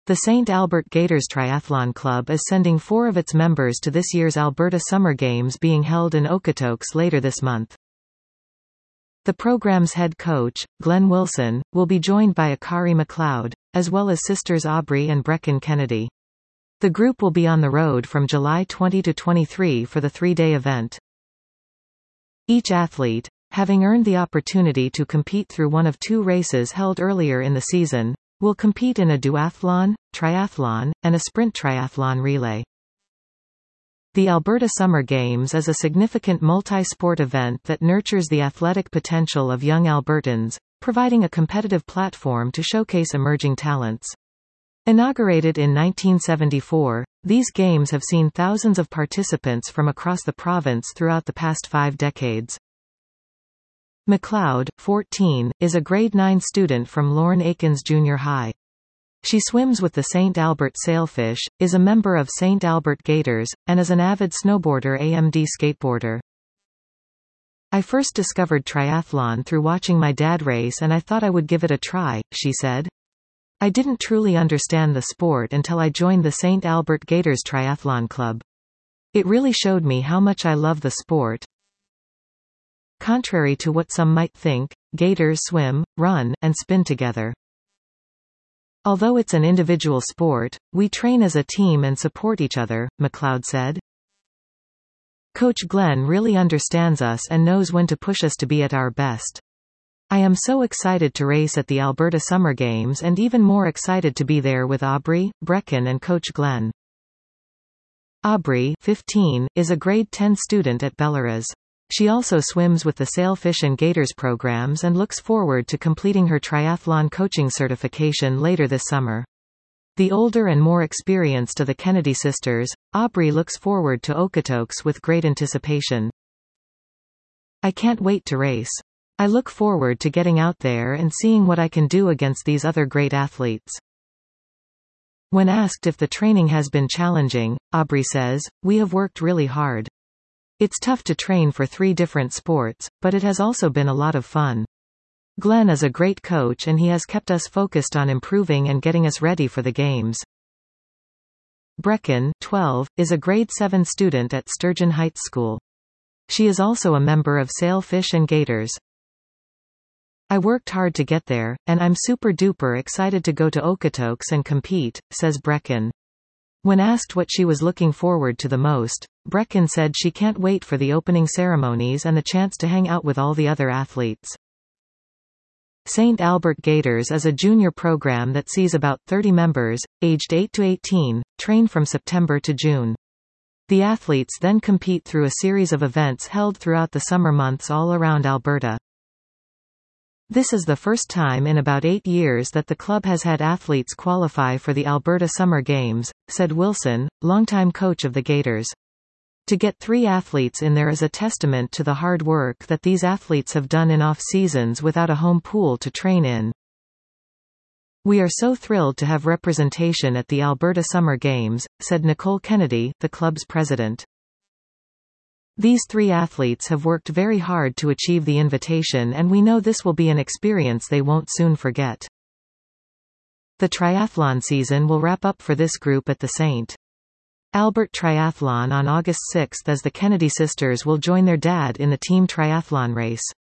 The St. Albert Gators Triathlon Club is sending 4 of its members to this year's Alberta Summer Games being held in Okotoks later this month. The program's head coach, Glenn Wilson, will be joined by Akari McLeod, as well as sisters Aubrey and Brecken Kennedy. The group will be on the road from July 20 to 23 for the 3-day event. Each athlete, having earned the opportunity to compete through one of 2 races held earlier in the season, will compete in a duathlon, triathlon, and a sprint triathlon relay. The Alberta Summer Games is a significant multi-sport event that nurtures the athletic potential of young Albertans, providing a competitive platform to showcase emerging talents. Inaugurated in 1974, these games have seen thousands of participants from across the province throughout the past 5 decades. McLeod, 14, is a grade 9 student from Lorne Aikens Junior High. She swims with the St. Albert Sailfish, is a member of St. Albert Gators, and is an avid snowboarder AMD skateboarder. "I first discovered triathlon through watching my dad race and I thought I would give it a try," she said. "I didn't truly understand the sport until I joined the St. Albert Gators Triathlon Club. It really showed me how much I love the sport." Contrary to what some might think, Gators swim, run, and spin together. "Although it's an individual sport, we train as a team and support each other," McLeod said. "Coach Glenn really understands us and knows when to push us to be at our best. I am so excited to race at the Alberta Summer Games and even more excited to be there with Aubrey, Brecken and Coach Glenn." Aubrey, 15, is a grade 10 student at Belarus. She also swims with the Sailfish and Gators programs and looks forward to completing her triathlon coaching certification later this summer. The older and more experienced of the Kennedy sisters, Aubrey looks forward to Okotoks with great anticipation. "I can't wait to race. I look forward to getting out there and seeing what I can do against these other great athletes." When asked if the training has been challenging, Aubrey says, "We have worked really hard. It's tough to train for 3 different sports, but it has also been a lot of fun. Glenn is a great coach and he has kept us focused on improving and getting us ready for the games." Brecken, 12, is a grade 7 student at Sturgeon Heights School. She is also a member of Sailfish and Gators. "I worked hard to get there, and I'm super duper excited to go to Okotoks and compete," says Brecken. When asked what she was looking forward to the most, Brecken said she can't wait for the opening ceremonies and the chance to hang out with all the other athletes. St. Albert Gators is a junior program that sees about 30 members, aged 8 to 18, train from September to June. The athletes then compete through a series of events held throughout the summer months all around Alberta. This is the first time in about 8 years that the club has had athletes qualify for the Alberta Summer Games, said Wilson, longtime coach of the Gators. "To get 3 athletes in there is a testament to the hard work that these athletes have done in off-seasons without a home pool to train in. We are so thrilled to have representation at the Alberta Summer Games," said Nicole Kennedy, the club's president. "These 3 athletes have worked very hard to achieve the invitation and we know this will be an experience they won't soon forget." The triathlon season will wrap up for this group at the St. Albert Triathlon on August 6 as the Kennedy sisters will join their dad in the team triathlon race.